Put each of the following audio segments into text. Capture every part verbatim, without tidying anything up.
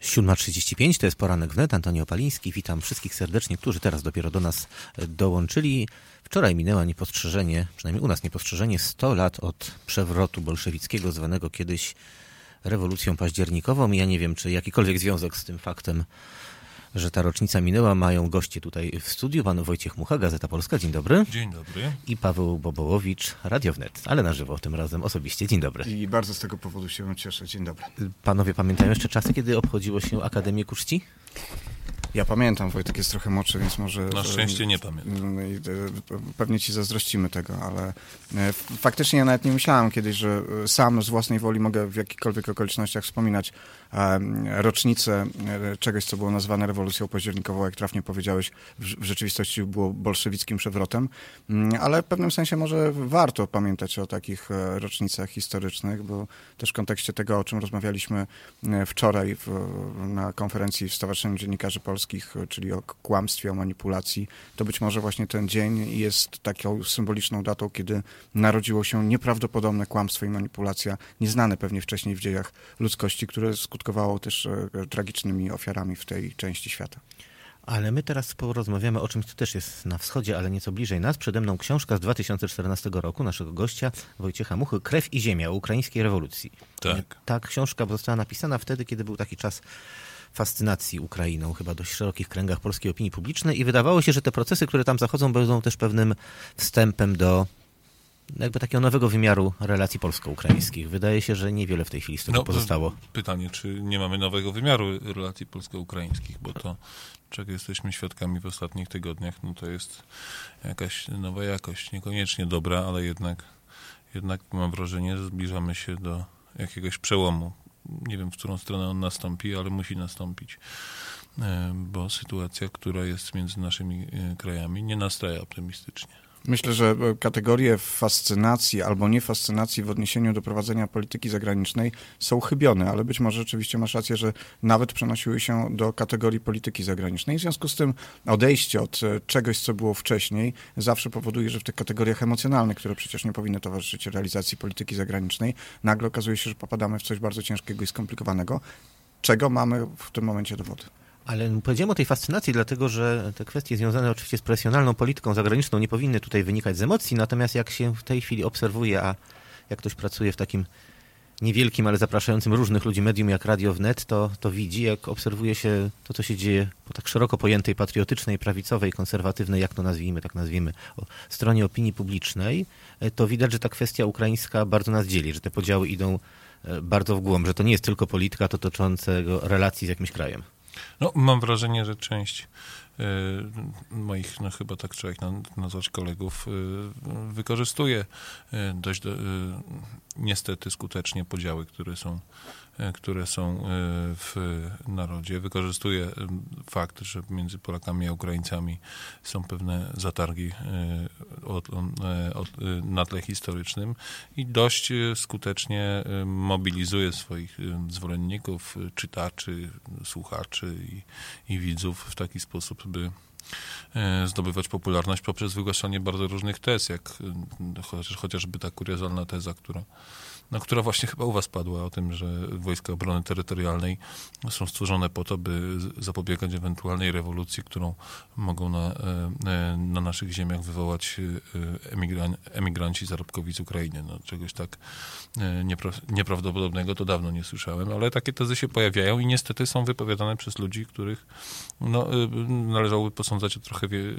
siódma trzydzieści pięć, to jest Poranek Wnet, Antoni Opaliński. Witam wszystkich serdecznie, którzy teraz dopiero do nas dołączyli. Wczoraj minęła niepostrzeżenie, przynajmniej u nas niepostrzeżenie, sto lat od przewrotu bolszewickiego, zwanego kiedyś rewolucją październikową. Ja nie wiem, czy jakikolwiek związek z tym faktem, że ta rocznica minęła, mają goście tutaj w studiu. Pan Wojciech Mucha, Gazeta Polska, dzień dobry. Dzień dobry. I Paweł Bobołowicz, Radio Wnet, ale na żywo tym razem osobiście. Dzień dobry. I bardzo z tego powodu się cieszę. Dzień dobry. Panowie pamiętają jeszcze czasy, kiedy obchodziło się Akademię ku czci? Ja pamiętam, Wojtek jest trochę młodszy, więc może... Na szczęście nie pamiętam. Pewnie ci zazdrościmy tego, ale faktycznie ja nawet nie myślałem kiedyś, że sam z własnej woli mogę w jakichkolwiek okolicznościach wspominać rocznicę czegoś, co było nazwane rewolucją październikową, jak trafnie powiedziałeś, w rzeczywistości było bolszewickim przewrotem, ale w pewnym sensie może warto pamiętać o takich rocznicach historycznych, bo też w kontekście tego, o czym rozmawialiśmy wczoraj w, na konferencji w Stowarzyszeniu Dziennikarzy Polskich, czyli o kłamstwie, o manipulacji, to być może właśnie ten dzień jest taką symboliczną datą, kiedy narodziło się nieprawdopodobne kłamstwo i manipulacja, nieznane pewnie wcześniej w dziejach ludzkości, które skutkowało też tragicznymi ofiarami w tej części świata. Ale my teraz porozmawiamy o czymś, co też jest na wschodzie, ale nieco bliżej nas. Przede mną książka z dwa tysiące czternastego roku naszego gościa Wojciecha Muchy, Krew i ziemia o ukraińskiej rewolucji. Tak. Ta książka została napisana wtedy, kiedy był taki czas fascynacji Ukrainą, chyba dość szerokich kręgach polskiej opinii publicznej i wydawało się, że te procesy, które tam zachodzą, będą też pewnym wstępem do jakby takiego nowego wymiaru relacji polsko-ukraińskich. Wydaje się, że niewiele w tej chwili z tego no, pozostało. Pytanie, czy nie mamy nowego wymiaru relacji polsko-ukraińskich, bo to, czego jesteśmy świadkami w ostatnich tygodniach, no to jest jakaś nowa jakość, niekoniecznie dobra, ale jednak, jednak mam wrażenie, że zbliżamy się do jakiegoś przełomu. Nie wiem, w którą stronę on nastąpi, ale musi nastąpić, bo sytuacja, która jest między naszymi krajami, nie nastraja optymistycznie. Myślę, że kategorie fascynacji albo niefascynacji w odniesieniu do prowadzenia polityki zagranicznej są chybione, ale być może rzeczywiście masz rację, że nawet przenosiły się do kategorii polityki zagranicznej. W związku z tym odejście od czegoś, co było wcześniej, zawsze powoduje, że w tych kategoriach emocjonalnych, które przecież nie powinny towarzyszyć realizacji polityki zagranicznej, nagle okazuje się, że popadamy w coś bardzo ciężkiego i skomplikowanego, czego mamy w tym momencie dowody. Ale powiedziałem o tej fascynacji, dlatego że te kwestie związane oczywiście z profesjonalną polityką zagraniczną nie powinny tutaj wynikać z emocji, natomiast jak się w tej chwili obserwuje, a jak ktoś pracuje w takim niewielkim, ale zapraszającym różnych ludzi medium jak Radio Wnet, to, to widzi, jak obserwuje się to, co się dzieje po tak szeroko pojętej, patriotycznej, prawicowej, konserwatywnej, jak to nazwijmy, tak nazwijmy, o stronie opinii publicznej, to widać, że ta kwestia ukraińska bardzo nas dzieli, że te podziały idą bardzo w głąb, że to nie jest tylko polityka dotyczącego relacji z jakimś krajem. No, mam wrażenie, że część y, moich, no chyba tak trzeba ich nazwać, kolegów, y, wykorzystuje y, dość do, y, niestety skutecznie podziały, które są, y, które są y, w narodzie. Wykorzystuje y, fakt, że między Polakami a Ukraińcami są pewne zatargi y, od, y, od, y, na tle historycznym i dość y, skutecznie y, mobilizuje swoich y, zwolenników, y, czytaczy, słuchaczy i, i widzów w taki sposób, by zdobywać popularność poprzez wygłaszanie bardzo różnych tez, jak chociaż, chociażby ta kuriozalna teza, która, no, która właśnie chyba u was padła, o tym, że Wojska Obrony Terytorialnej są stworzone po to, by zapobiegać ewentualnej rewolucji, którą mogą na, na naszych ziemiach wywołać emigran, emigranci zarobkowi z Ukrainy. No, czegoś tak niepra, nieprawdopodobnego to dawno nie słyszałem, ale takie tezy się pojawiają i niestety są wypowiadane przez ludzi, których no, należałoby posądzać o trochę wie,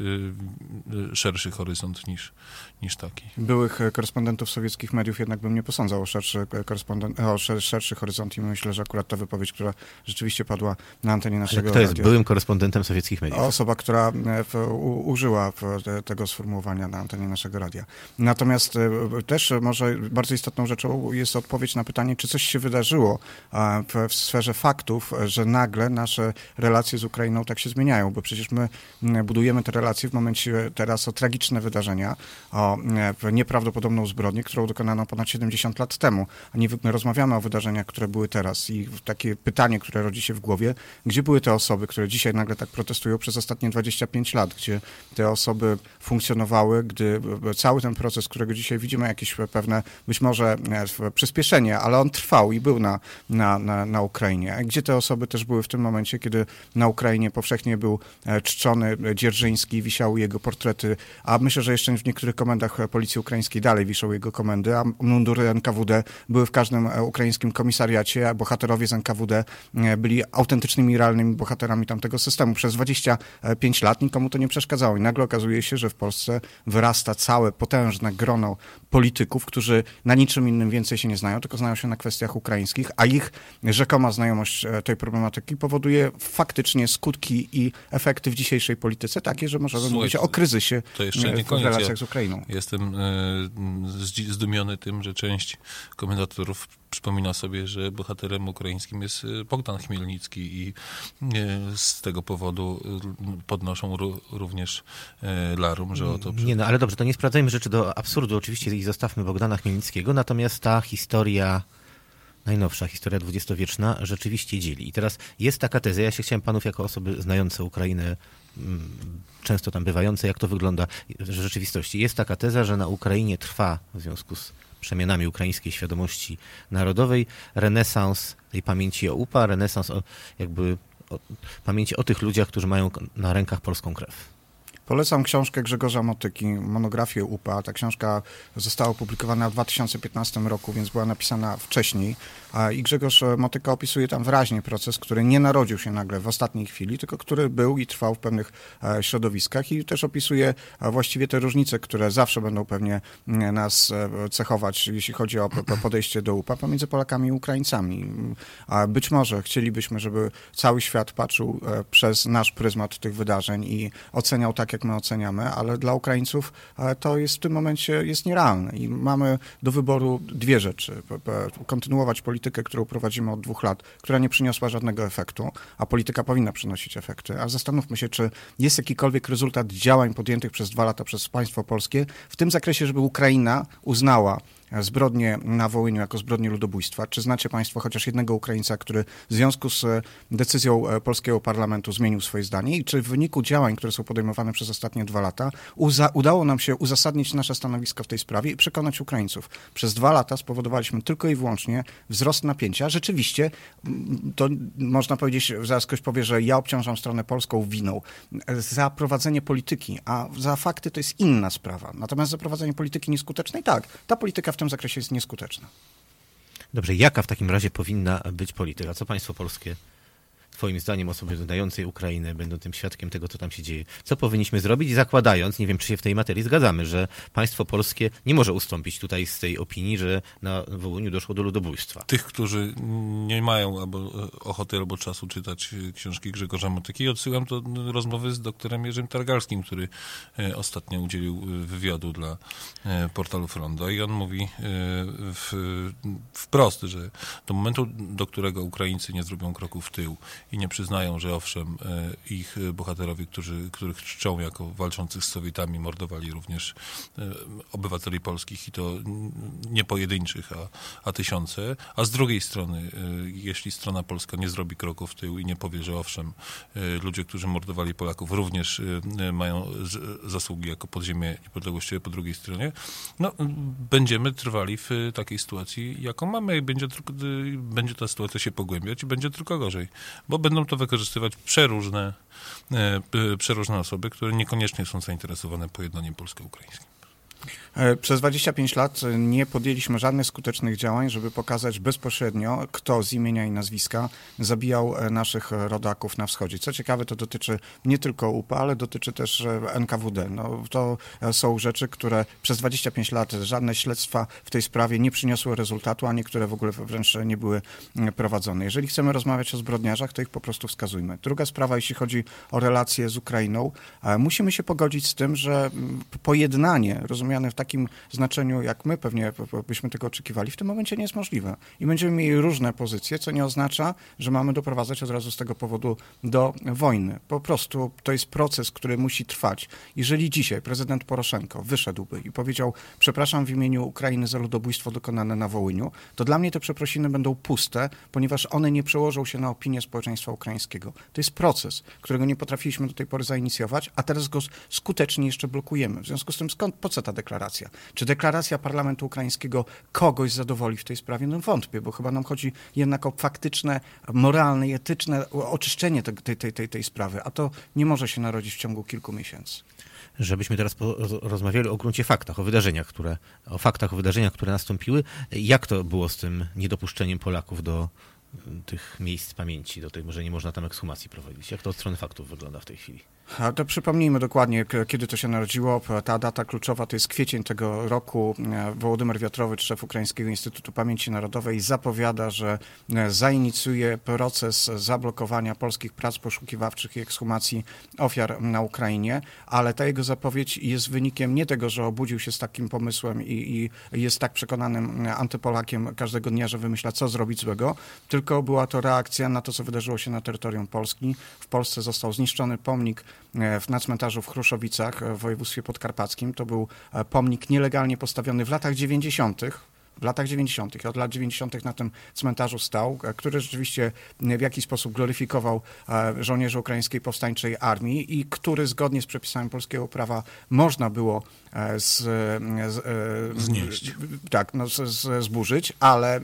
szerszy horyzont niż, niż taki. Byłych korespondentów sowieckich mediów jednak bym nie posądzał o szerszy, korespondent, o szerszy horyzont i myślę, że akurat ta wypowiedź, która rzeczywiście padła na antenie naszego radia. Kto jest byłym korespondentem sowieckich mediów? Osoba, która w, u, użyła w, tego sformułowania na antenie naszego radia. Natomiast też może bardzo istotną rzeczą jest odpowiedź na pytanie, czy coś się wydarzyło w, w sferze faktów, że nagle nasze relacje z Ukrainą tak się zmieniają, bo przecież my budujemy te relacje w momencie teraz o tragiczne wydarzenia, o nieprawdopodobną zbrodnię, którą dokonano ponad siedemdziesiąt lat temu. temu, a nie rozmawiamy o wydarzeniach, które były teraz. I takie pytanie, które rodzi się w głowie, gdzie były te osoby, które dzisiaj nagle tak protestują przez ostatnie dwadzieścia pięć lat, gdzie te osoby funkcjonowały, gdy cały ten proces, którego dzisiaj widzimy, jakieś pewne być może przyspieszenie, ale on trwał i był na, na, na, na Ukrainie. Gdzie te osoby też były w tym momencie, kiedy na Ukrainie powszechnie był czczony Dzierżyński, wisiały jego portrety, a myślę, że jeszcze w niektórych komendach policji ukraińskiej dalej wiszą jego komendy, a mundury N K W D były w każdym ukraińskim komisariacie, a bohaterowie z N K W D byli autentycznymi, realnymi bohaterami tamtego systemu. Przez dwadzieścia pięć lat nikomu to nie przeszkadzało i nagle okazuje się, że w Polsce wyrasta całe potężne grono polityków, którzy na niczym innym więcej się nie znają, tylko znają się na kwestiach ukraińskich, a ich rzekoma znajomość tej problematyki powoduje faktycznie skutki i efekty w dzisiejszej polityce takie, że możemy Słuchaj, mówić o kryzysie to jeszcze nie w koniec. relacjach ja z Ukrainą. Jestem e, zdumiony tym, że część komentatorów przypomina sobie, że bohaterem ukraińskim jest Bogdan Chmielnicki i z tego powodu podnoszą również larum, że oto... Nie, no ale dobrze, to nie sprowadzajmy rzeczy do absurdu oczywiście i zostawmy Bogdana Chmielnickiego, natomiast ta historia, najnowsza historia dwudziestowieczna rzeczywiście dzieli. I teraz jest taka teza, ja się chciałem panów jako osoby znające Ukrainę, często tam bywające, jak to wygląda w rzeczywistości. Jest taka teza, że na Ukrainie trwa w związku z przemianami ukraińskiej świadomości narodowej renesans tej pamięci o U P A, renesans o, jakby o, pamięci o tych ludziach, którzy mają na rękach polską krew. Polecam książkę Grzegorza Motyki, monografię U P A. Ta książka została opublikowana w dwa tysiące piętnastym roku, więc była napisana wcześniej. I Grzegorz Motyka opisuje tam wyraźnie proces, który nie narodził się nagle w ostatniej chwili, tylko który był i trwał w pewnych środowiskach i też opisuje właściwie te różnice, które zawsze będą pewnie nas cechować, jeśli chodzi o podejście do U P A pomiędzy Polakami i Ukraińcami. Być może chcielibyśmy, żeby cały świat patrzył przez nasz pryzmat tych wydarzeń i oceniał tak, jak my oceniamy, ale dla Ukraińców to jest w tym momencie jest nierealne i mamy do wyboru dwie rzeczy. Kontynuować politykę, którą prowadzimy od dwóch lat, która nie przyniosła żadnego efektu, a polityka powinna przynosić efekty, a zastanówmy się, czy jest jakikolwiek rezultat działań podjętych przez dwa lata przez państwo polskie w tym zakresie, żeby Ukraina uznała zbrodnie na Wołyniu jako zbrodnie ludobójstwa. Czy znacie państwo chociaż jednego Ukraińca, który w związku z decyzją polskiego parlamentu zmienił swoje zdanie i czy w wyniku działań, które są podejmowane przez ostatnie dwa lata, uza- udało nam się uzasadnić nasze stanowisko w tej sprawie i przekonać Ukraińców? Przez dwa lata spowodowaliśmy tylko i wyłącznie wzrost napięcia. Rzeczywiście, to można powiedzieć, zaraz ktoś powie, że ja obciążam stronę polską winą za prowadzenie polityki, a za fakty to jest inna sprawa. Natomiast za prowadzenie polityki nieskutecznej, tak, ta polityka w tym zakresie jest nieskuteczna. Dobrze, jaka w takim razie powinna być polityka? Co państwo polskie, twoim zdaniem, osoby znającej Ukrainę, będą tym świadkiem tego, co tam się dzieje? Co powinniśmy zrobić, zakładając, nie wiem, czy się w tej materii zgadzamy, że państwo polskie nie może ustąpić tutaj z tej opinii, że na Wołyniu doszło do ludobójstwa? Tych, którzy nie mają albo ochoty albo czasu czytać książki Grzegorza Motyki, odsyłam do rozmowy z doktorem Jerzym Targalskim, który ostatnio udzielił wywiadu dla portalu Frondo i on mówi w, wprost, że do momentu, do którego Ukraińcy nie zrobią kroku w tył i nie przyznają, że owszem, ich bohaterowie, którzy, których czczą jako walczących z Sowietami, mordowali również obywateli polskich i to nie pojedynczych, a, a tysiące. A z drugiej strony, jeśli strona polska nie zrobi kroku w tył i nie powie, że owszem, ludzie, którzy mordowali Polaków, również mają zasługi jako podziemie niepodległościowe po drugiej stronie, no będziemy trwali w takiej sytuacji, jaką mamy i będzie, będzie ta sytuacja się pogłębiać i będzie tylko gorzej. Bo będą to wykorzystywać przeróżne, e, przeróżne osoby, które niekoniecznie są zainteresowane pojednaniem polsko-ukraińskim. Przez dwadzieścia pięć lat nie podjęliśmy żadnych skutecznych działań, żeby pokazać bezpośrednio, kto z imienia i nazwiska zabijał naszych rodaków na wschodzie. Co ciekawe, to dotyczy nie tylko U P A, ale dotyczy też N K W D. No, to są rzeczy, które przez dwadzieścia pięć lat żadne śledztwa w tej sprawie nie przyniosły rezultatu, a niektóre w ogóle wręcz nie były prowadzone. Jeżeli chcemy rozmawiać o zbrodniarzach, to ich po prostu wskazujmy. Druga sprawa, jeśli chodzi o relacje z Ukrainą, musimy się pogodzić z tym, że pojednanie, rozumiem, rozumiane w takim znaczeniu, jak my pewnie byśmy tego oczekiwali, w tym momencie nie jest możliwe. I będziemy mieli różne pozycje, co nie oznacza, że mamy doprowadzać od razu z tego powodu do wojny. Po prostu to jest proces, który musi trwać. Jeżeli dzisiaj prezydent Poroszenko wyszedłby i powiedział, przepraszam w imieniu Ukrainy za ludobójstwo dokonane na Wołyniu, to dla mnie te przeprosiny będą puste, ponieważ one nie przełożą się na opinię społeczeństwa ukraińskiego. To jest proces, którego nie potrafiliśmy do tej pory zainicjować, a teraz go skutecznie jeszcze blokujemy. W związku z tym skąd, po co ta deklaracja? Czy deklaracja parlamentu ukraińskiego kogoś zadowoli w tej sprawie? No wątpię, bo chyba nam chodzi jednak o faktyczne, moralne i etyczne oczyszczenie tej, tej, tej, tej sprawy, a to nie może się narodzić w ciągu kilku miesięcy. Żebyśmy teraz po, rozmawiali o gruncie faktach, o wydarzeniach, które, o faktach, o wydarzeniach, które nastąpiły. Jak to było z tym niedopuszczeniem Polaków do tych miejsc pamięci, do tej, może nie można tam ekshumacji prowadzić? Jak to od strony faktów wygląda w tej chwili? A to przypomnijmy dokładnie, kiedy to się narodziło. Ta data kluczowa to jest kwiecień tego roku. Wołodymyr Wiatrowicz, szef Ukraińskiego Instytutu Pamięci Narodowej, zapowiada, że zainicjuje proces zablokowania polskich prac poszukiwawczych i ekshumacji ofiar na Ukrainie, ale ta jego zapowiedź jest wynikiem nie tego, że obudził się z takim pomysłem i, i jest tak przekonanym antypolakiem każdego dnia, że wymyśla, co zrobić złego, tylko była to reakcja na to, co wydarzyło się na terytorium Polski. W Polsce został zniszczony pomnik na cmentarzu w Chruszowicach w województwie podkarpackim. To był pomnik nielegalnie postawiony w latach dziewięćdziesiątych. W latach dziewięćdziesiątych. Od lat dziewięćdziesiątych na tym cmentarzu stał, który rzeczywiście w jakiś sposób gloryfikował żołnierzy ukraińskiej powstańczej armii i który zgodnie z przepisami polskiego prawa można było z, z, znieść. Tak, no, z, z, zburzyć, ale,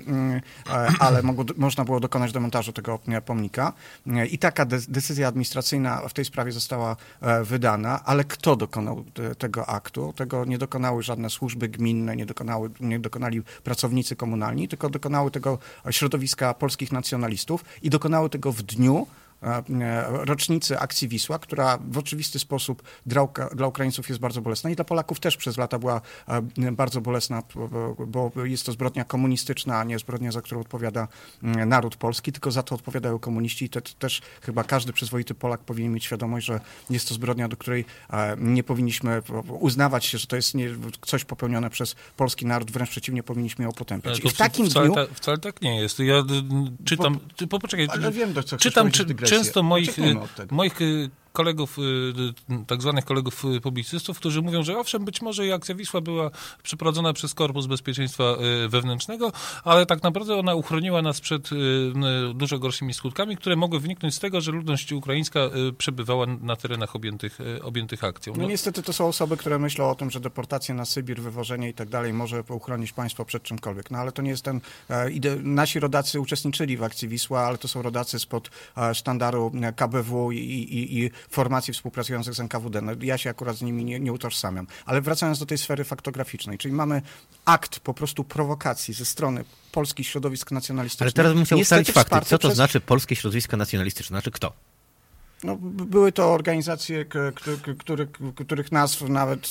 ale mogło, można było dokonać demontażu tego pomnika i taka de, decyzja administracyjna w tej sprawie została wydana, ale kto dokonał te, tego aktu? Tego nie dokonały żadne służby gminne, nie, dokonały, nie dokonali pracownicy komunalni, tylko dokonały tego środowiska polskich nacjonalistów i dokonały tego w dniu rocznicy akcji Wisła, która w oczywisty sposób dla, dla Ukraińców jest bardzo bolesna i dla Polaków też przez lata była bardzo bolesna, bo jest to zbrodnia komunistyczna, a nie zbrodnia, za którą odpowiada naród polski, tylko za to odpowiadają komuniści i to też chyba każdy przyzwoity Polak powinien mieć świadomość, że jest to zbrodnia, do której nie powinniśmy uznawać się, że to jest nie, coś popełnione przez polski naród, wręcz przeciwnie, powinniśmy ją potępiać. I w takim wcale, dniu... ta, wcale tak nie jest. Ja czytam... Bo, po, poczekaj, ale wiem, do co czytam czy, często moich, moich kolegów, tak zwanych kolegów publicystów, którzy mówią, że owszem, być może i akcja Wisła była przeprowadzona przez Korpus Bezpieczeństwa Wewnętrznego, ale tak naprawdę ona uchroniła nas przed dużo gorszymi skutkami, które mogły wyniknąć z tego, że ludność ukraińska przebywała na terenach objętych, objętych akcją. No, no niestety to są osoby, które myślą o tym, że deportacja na Sybir, wywożenie i tak dalej może uchronić państwo przed czymkolwiek. No ale to nie jest ten... Ide- nasi rodacy uczestniczyli w akcji Wisła, ale to są rodacy spod sztandaru K B W i, i, i formacji współpracujących z N K W D. No, ja się akurat z nimi nie, nie utożsamiam. Ale wracając do tej sfery faktograficznej, czyli mamy akt po prostu prowokacji ze strony polskich środowisk nacjonalistycznych. Ale teraz bym chciał ustalić fakty. Co to przez... znaczy polskie środowiska nacjonalistyczne? Znaczy kto? No, były to organizacje, których, których nazw nawet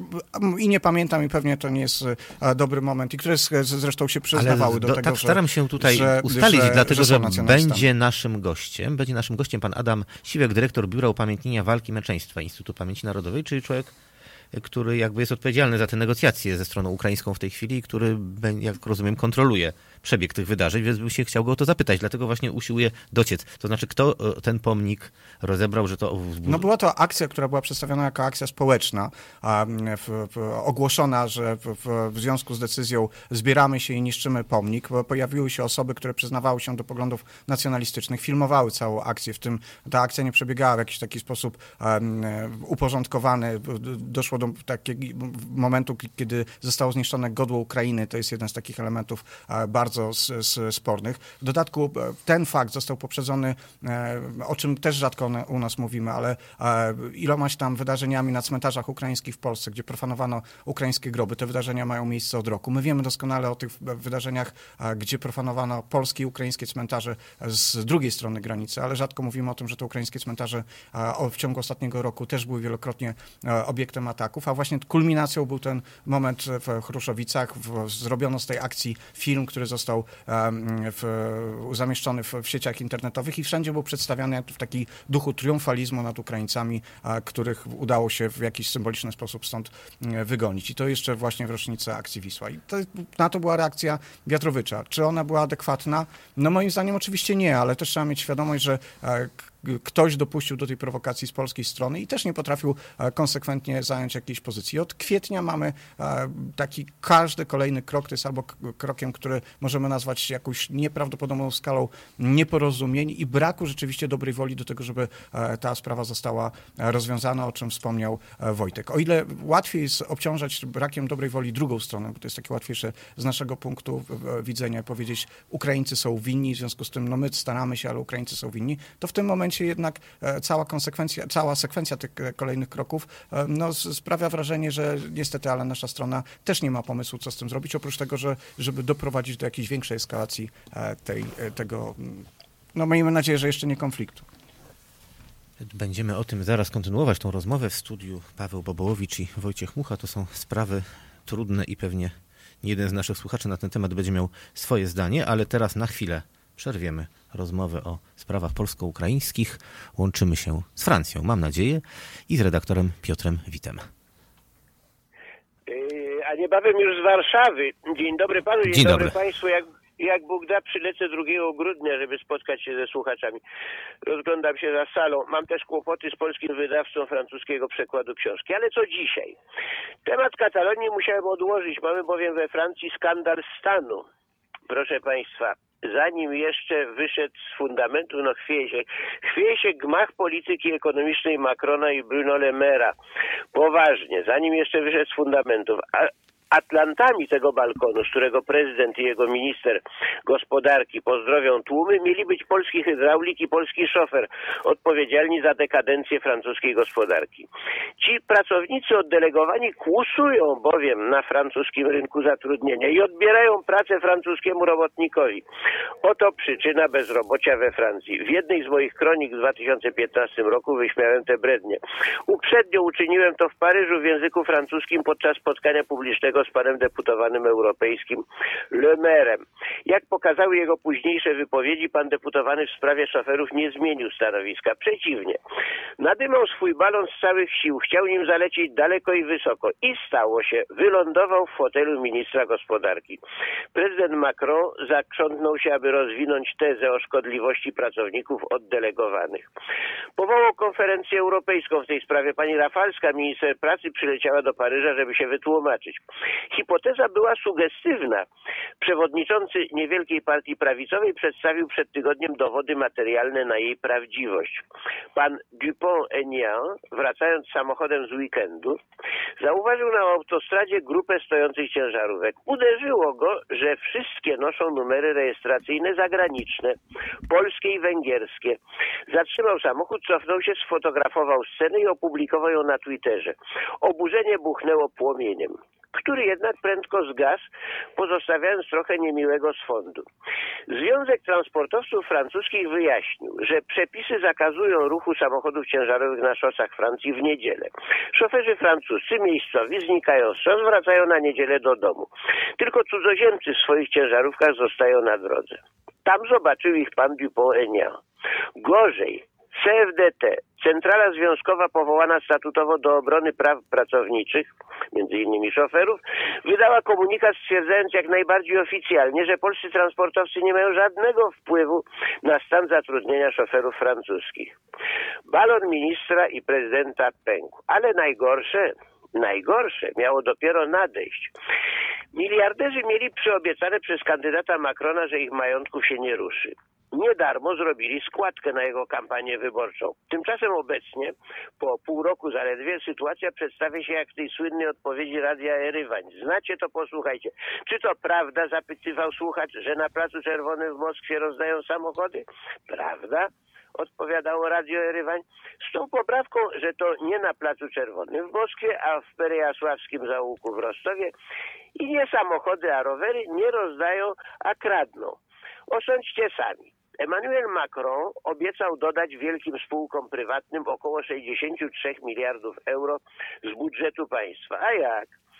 i nie pamiętam i pewnie to nie jest dobry moment i które zresztą się przyznawały Ale do, do tego, tak że, staram się tutaj że, ustalić, że, dlatego że, że będzie naszym gościem, będzie naszym gościem pan Adam Siwek, dyrektor Biura Upamiętnienia Walki i Męczeństwa Instytutu Pamięci Narodowej, czyli człowiek, który jakby jest odpowiedzialny za te negocjacje ze stroną ukraińską w tej chwili, który, jak rozumiem, kontroluje przebieg tych wydarzeń, więc bym się chciał go o to zapytać, dlatego właśnie usiłuję dociec. To znaczy, kto ten pomnik rozebrał, że to... No była to akcja, która była przedstawiona jako akcja społeczna, a, w, w, ogłoszona, że w, w związku z decyzją zbieramy się i niszczymy pomnik, bo pojawiły się osoby, które przyznawały się do poglądów nacjonalistycznych, filmowały całą akcję, w tym ta akcja nie przebiegała w jakiś taki sposób um, uporządkowany. Doszło do takiego momentu, kiedy zostało zniszczone godło Ukrainy, to jest jeden z takich elementów bardzo Z, z spornych. W dodatku ten fakt został poprzedzony, o czym też rzadko u nas mówimy, ale ilomaś tam wydarzeniami na cmentarzach ukraińskich w Polsce, gdzie profanowano ukraińskie groby. Te wydarzenia mają miejsce od roku. My wiemy doskonale o tych wydarzeniach, gdzie profanowano polskie i ukraińskie cmentarze z drugiej strony granicy, ale rzadko mówimy o tym, że te ukraińskie cmentarze w ciągu ostatniego roku też były wielokrotnie obiektem ataków, a właśnie kulminacją był ten moment w Chruszowicach. Zrobiono z tej akcji film, który został został w, zamieszczony w, w sieciach internetowych i wszędzie był przedstawiany w taki duchu triumfalizmu nad Ukraińcami, których udało się w jakiś symboliczny sposób stąd wygonić. I to jeszcze właśnie w rocznicę akcji Wisła. I to, na to była reakcja Wiatrowicza. Czy ona była adekwatna? No moim zdaniem oczywiście nie, ale też trzeba mieć świadomość, że ktoś dopuścił do tej prowokacji z polskiej strony i też nie potrafił konsekwentnie zająć jakiejś pozycji. Od kwietnia mamy taki każdy kolejny krok, to jest albo krokiem, który możemy nazwać jakąś nieprawdopodobną skalą nieporozumień i braku rzeczywiście dobrej woli do tego, żeby ta sprawa została rozwiązana, o czym wspomniał Wojtek. O ile łatwiej jest obciążać brakiem dobrej woli drugą stronę, bo to jest takie łatwiejsze z naszego punktu widzenia powiedzieć, Ukraińcy są winni, w związku z tym no my staramy się, ale Ukraińcy są winni, to w tym momencie jednak cała konsekwencja, cała sekwencja tych kolejnych kroków no, sprawia wrażenie, że niestety, ale nasza strona też nie ma pomysłu, co z tym zrobić, oprócz tego, że żeby doprowadzić do jakiejś większej eskalacji tej, tego, no miejmy nadzieję, że jeszcze nie konfliktu. Będziemy o tym zaraz kontynuować tą rozmowę w studiu. Paweł Bobołowicz i Wojciech Mucha. To są sprawy trudne i pewnie nie jeden z naszych słuchaczy na ten temat będzie miał swoje zdanie, ale teraz na chwilę przerwiemy rozmowę o sprawach polsko-ukraińskich. Łączymy się z Francją, mam nadzieję, i z redaktorem Piotrem Witem. A niebawem już z Warszawy. Dzień dobry panu, dzień, dzień dobry, dobry państwu. Jak, jak Bóg da, przylecę drugiego grudnia, żeby spotkać się ze słuchaczami. Rozglądam się za salą. Mam też kłopoty z polskim wydawcą francuskiego przekładu książki. Ale co dzisiaj? Temat Katalonii musiałem odłożyć. Mamy bowiem we Francji skandal stanu. Proszę państwa, zanim jeszcze wyszedł z fundamentu, no chwieje się, chwieje się gmach polityki ekonomicznej Macrona i Bruno Le Maira. Poważnie, zanim jeszcze wyszedł z fundamentów. A atlantami tego balkonu, z którego prezydent i jego minister gospodarki pozdrowią tłumy, mieli być polski hydraulik i polski szofer, odpowiedzialni za dekadencję francuskiej gospodarki. Ci pracownicy oddelegowani kłusują bowiem na francuskim rynku zatrudnienia i odbierają pracę francuskiemu robotnikowi. Oto przyczyna bezrobocia we Francji. W jednej z moich kronik w dwa tysiące piętnastym roku wyśmiałem te brednie. Uprzednio uczyniłem to w Paryżu w języku francuskim podczas spotkania publicznego z panem deputowanym europejskim Le Mairem. Jak pokazały jego późniejsze wypowiedzi, pan deputowany w sprawie szoferów nie zmienił stanowiska. Przeciwnie. Nadymał swój balon z całych sił, chciał nim zalecieć daleko i wysoko. I stało się. Wylądował w fotelu ministra gospodarki. Prezydent Macron zakrzątnął się, aby rozwinąć tezę o szkodliwości pracowników oddelegowanych. Powołał konferencję europejską w tej sprawie. Pani Rafalska, minister pracy, przyleciała do Paryża, żeby się wytłumaczyć. Hipoteza była sugestywna. Przewodniczący niewielkiej partii prawicowej przedstawił przed tygodniem dowody materialne na jej prawdziwość. Pan Dupont-Aignan, wracając samochodem z weekendu, zauważył na autostradzie grupę stojących ciężarówek. Uderzyło go, że wszystkie noszą numery rejestracyjne zagraniczne, polskie i węgierskie. Zatrzymał samochód, cofnął się, sfotografował scenę i opublikował ją na Twitterze. Oburzenie buchnęło płomieniem, który jednak prędko zgasł, pozostawiając trochę niemiłego sądu. Związek Transportowców Francuskich wyjaśnił, że przepisy zakazują ruchu samochodów ciężarowych na szosach Francji w niedzielę. Szoferzy francuscy miejscowi znikają z szos, wracają na niedzielę do domu. Tylko cudzoziemcy w swoich ciężarówkach zostają na drodze. Tam zobaczył ich pan Dupont-Aignan. Gorzej, C F D T, centrala związkowa powołana statutowo do obrony praw pracowniczych, między innymi szoferów, wydała komunikat stwierdzając jak najbardziej oficjalnie, że polscy transportowcy nie mają żadnego wpływu na stan zatrudnienia szoferów francuskich. Balon ministra i prezydenta pękł. Ale najgorsze, najgorsze miało dopiero nadejść. Miliarderzy mieli przyobiecane przez kandydata Macrona, że ich majątków się nie ruszy. Nie darmo zrobili składkę na jego kampanię wyborczą. Tymczasem obecnie, po pół roku zaledwie, sytuacja przedstawia się jak w tej słynnej odpowiedzi Radia Erywań. Znacie to, posłuchajcie. Czy to prawda, zapytywał słuchacz, że na Placu Czerwonym w Moskwie rozdają samochody? Prawda? Odpowiadało Radio Erywań. Z tą poprawką, że to nie na Placu Czerwonym w Moskwie, a w Perejasławskim zaułku w Rostowie. I nie samochody, a rowery nie rozdają, a kradną. Osądźcie sami. Emmanuel Macron obiecał dodać wielkim spółkom prywatnym około sześćdziesiąt trzy miliardów euro z budżetu państwa. A jak?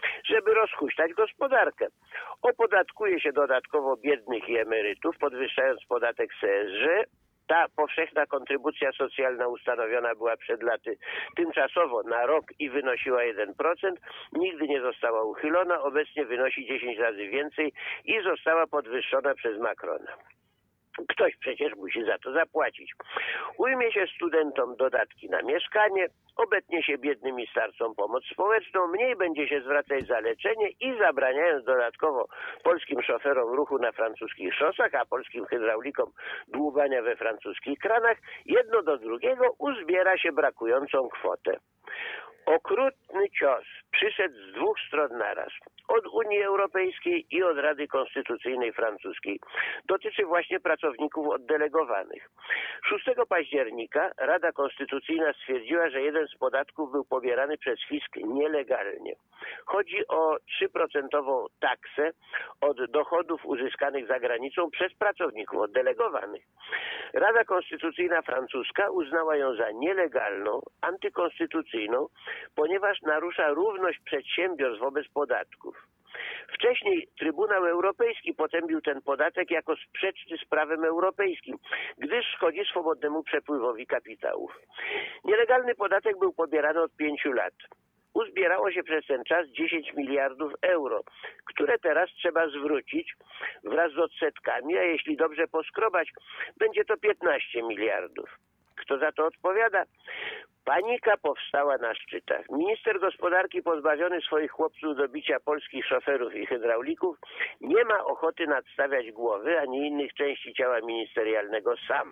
żeby rozhuśtać gospodarkę. Opodatkuje się dodatkowo biednych i emerytów, podwyższając podatek C S G. Ta powszechna kontrybucja socjalna ustanowiona była przed laty tymczasowo na rok i wynosiła jeden procent. Nigdy nie została uchylona, obecnie wynosi dziesięć razy więcej i została podwyższona przez Macrona. Ktoś przecież musi za to zapłacić. Ujmie się studentom dodatki na mieszkanie, obetnie się biednym i starcom pomoc społeczną, mniej będzie się zwracać za leczenie i zabraniając dodatkowo polskim szoferom ruchu na francuskich szosach, a polskim hydraulikom dłubania we francuskich kranach, jedno do drugiego uzbiera się brakującą kwotę. Okrutny cios przyszedł z dwóch stron naraz. Od Unii Europejskiej i od Rady Konstytucyjnej Francuskiej. Dotyczy właśnie pracowników oddelegowanych. szóstego października Rada Konstytucyjna stwierdziła, że jeden z podatków był pobierany przez fisk nielegalnie. Chodzi o trzy procent taksę od dochodów uzyskanych za granicą przez pracowników oddelegowanych. Rada Konstytucyjna Francuska uznała ją za nielegalną, antykonstytucyjną, ponieważ narusza równość przedsiębiorstw wobec podatków. Wcześniej Trybunał Europejski potępił ten podatek jako sprzeczny z prawem europejskim, gdyż szkodzi swobodnemu przepływowi kapitałów. Nielegalny podatek był pobierany od pięciu lat. Uzbierało się przez ten czas dziesięć miliardów euro, które teraz trzeba zwrócić wraz z odsetkami, a jeśli dobrze poskrobać, będzie to piętnaście miliardów. Kto za to odpowiada? Panika powstała na szczytach. Minister gospodarki pozbawiony swoich chłopców do bicia polskich szoferów i hydraulików nie ma ochoty nadstawiać głowy ani innych części ciała ministerialnego sam.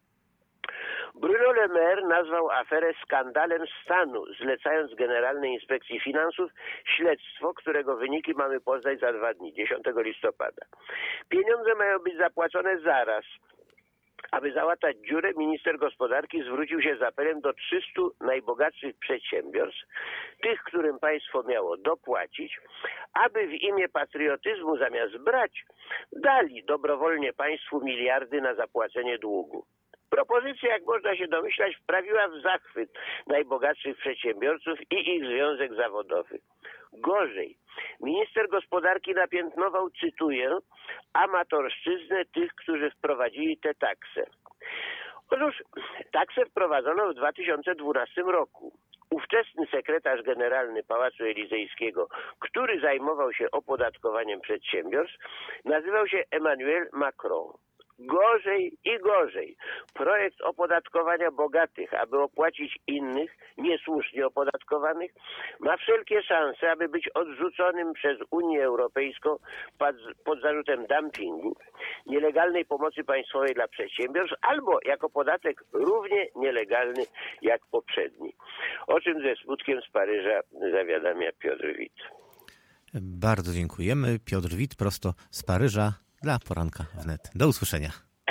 Bruno Le Maire nazwał aferę skandalem stanu, zlecając Generalnej Inspekcji Finansów śledztwo, którego wyniki mamy poznać za dwa dni, dziesiątego listopada. Pieniądze mają być zapłacone zaraz. Aby załatać dziurę, minister gospodarki zwrócił się z apelem do trzystu najbogatszych przedsiębiorstw, tych, którym państwo miało dopłacić, aby w imię patriotyzmu zamiast brać, dali dobrowolnie państwu miliardy na zapłacenie długu. Propozycja, jak można się domyślać, wprawiła w zachwyt najbogatszych przedsiębiorców i ich związek zawodowy. Gorzej, minister gospodarki napiętnował, cytuję, amatorszczyznę tych, którzy wprowadzili tę taksę. Otóż taksę wprowadzono w dwa tysiące dwunastym roku. Ówczesny sekretarz generalny Pałacu Elizejskiego, który zajmował się opodatkowaniem przedsiębiorstw, nazywał się Emmanuel Macron. Gorzej i gorzej. Projekt opodatkowania bogatych, aby opłacić innych, niesłusznie opodatkowanych, ma wszelkie szanse, aby być odrzuconym przez Unię Europejską pod, pod zarzutem dumpingu, nielegalnej pomocy państwowej dla przedsiębiorstw, albo jako podatek równie nielegalny jak poprzedni. O czym ze smutkiem z Paryża zawiadamia Piotr Wit. Bardzo dziękujemy. Piotr Wit prosto z Paryża dla Poranka Wnet. Do usłyszenia.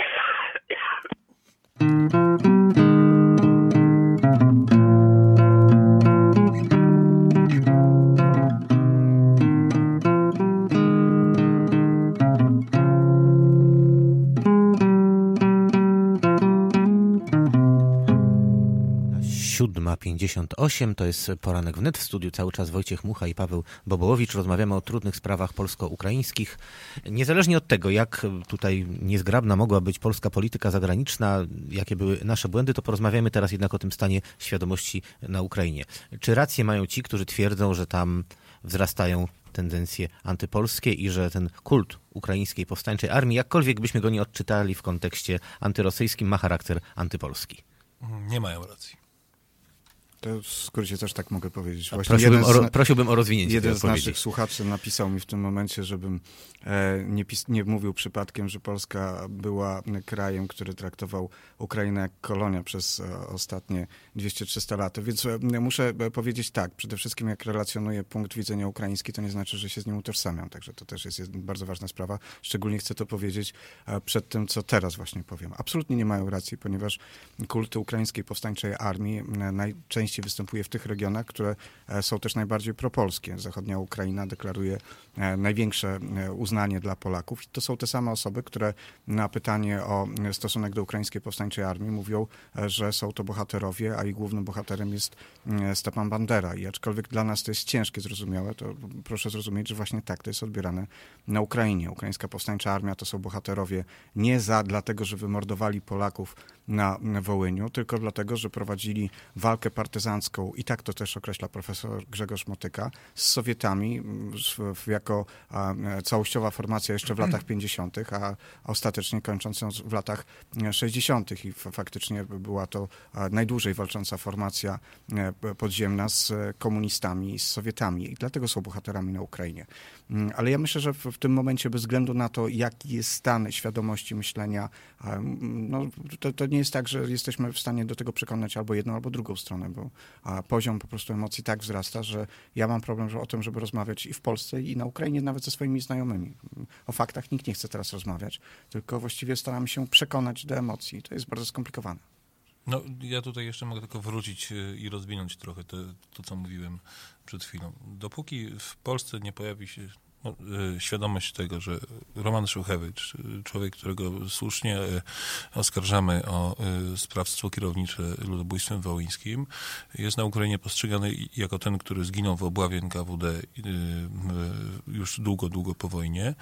siódma pięćdziesiąt osiem, to jest Poranek Wnet. W studiu cały czas Wojciech Mucha i Paweł Bobołowicz. Rozmawiamy o trudnych sprawach polsko-ukraińskich. Niezależnie od tego, jak tutaj niezgrabna mogła być polska polityka zagraniczna, jakie były nasze błędy, to porozmawiamy teraz jednak o tym stanie świadomości na Ukrainie. Czy rację mają ci, którzy twierdzą, że tam wzrastają tendencje antypolskie i że ten kult ukraińskiej powstańczej armii, jakkolwiek byśmy go nie odczytali w kontekście antyrosyjskim, ma charakter antypolski? Nie mają racji. To w skrócie też tak mogę powiedzieć. Właśnie Prosiłbym, jeden o, z, prosiłbym o rozwinięcie Jeden tej z odpowiedzi. naszych słuchaczy napisał mi w tym momencie, żebym e, nie, pis, nie mówił przypadkiem, że Polska była krajem, który traktował Ukrainę jak kolonia przez e, ostatnie dwieście trzysta lat. Więc e, muszę powiedzieć tak, przede wszystkim jak relacjonuję punkt widzenia ukraiński, to nie znaczy, że się z nim utożsamiam. Także to też jest, jest bardzo ważna sprawa. Szczególnie chcę to powiedzieć e, przed tym, co teraz właśnie powiem. Absolutnie nie mają racji, ponieważ kult ukraińskiej powstańczej armii e, najczęściej najczęściej występuje w tych regionach, które są też najbardziej propolskie. Zachodnia Ukraina deklaruje największe uznanie dla Polaków i to są te same osoby, które na pytanie o stosunek do ukraińskiej powstańczej armii mówią, że są to bohaterowie, a ich głównym bohaterem jest Stepan Bandera. I aczkolwiek dla nas to jest ciężkie zrozumiałe, to proszę zrozumieć, że właśnie tak to jest odbierane na Ukrainie. Ukraińska powstańcza armia to są bohaterowie nie za dlatego, że wymordowali Polaków na Wołyniu, tylko dlatego, że prowadzili walkę partyzancką i tak to też określa profesor Grzegorz Motyka, z Sowietami jako całościowa formacja jeszcze w latach pięćdziesiątych, a ostatecznie kończąc w latach sześćdziesiątych i faktycznie była to najdłużej walcząca formacja podziemna z komunistami i z Sowietami i dlatego są bohaterami na Ukrainie. Ale ja myślę, że w tym momencie bez względu na to, jaki jest stan świadomości myślenia, no, to, to nie jest tak, że jesteśmy w stanie do tego przekonać albo jedną, albo drugą stronę, bo poziom po prostu emocji tak wzrasta, że ja mam problem o tym, żeby rozmawiać i w Polsce, i na Ukrainie, nawet ze swoimi znajomymi. O faktach nikt nie chce teraz rozmawiać, tylko właściwie staramy się przekonać do emocji. To jest bardzo skomplikowane. No, ja tutaj jeszcze mogę tylko wrócić i rozwinąć trochę te, to, co mówiłem przed chwilą. Dopóki w Polsce nie pojawi się no, świadomość tego, że Roman Szuchewicz, człowiek, którego słusznie oskarżamy o sprawstwo kierownicze ludobójstwem wołyńskim, jest na Ukrainie postrzegany jako ten, który zginął w obławie N K W D już długo, długo po wojnie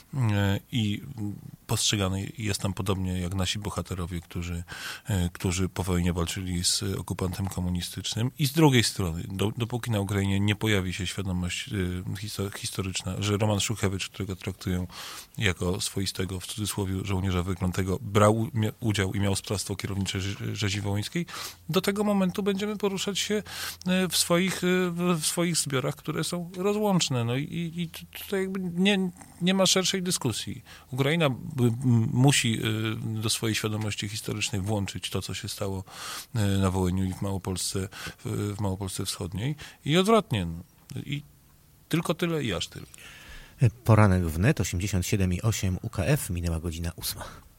i postrzegany jest tam podobnie jak nasi bohaterowie, którzy, którzy po wojnie walczyli z okupantem komunistycznym. I z drugiej strony, do, dopóki na Ukrainie nie pojawi się świadomość historyczna, że Roman Szuchewicz, którego traktują jako swoistego, w cudzysłowie, żołnierza wyklętego, brał udział i miał sprawstwo kierownicze rzezi wołyńskiej, do tego momentu będziemy poruszać się w swoich, w swoich zbiorach, które są rozłączne. No i, i tutaj jakby nie, nie ma szerszej dyskusji. Ukraina musi do swojej świadomości historycznej włączyć to, co się stało na Wołyniu i w Małopolsce, w Małopolsce Wschodniej i odwrotnie. I tylko tyle i aż tyle. Poranek wnet osiemdziesiąt siedem i osiem U K F, minęła godzina ósma.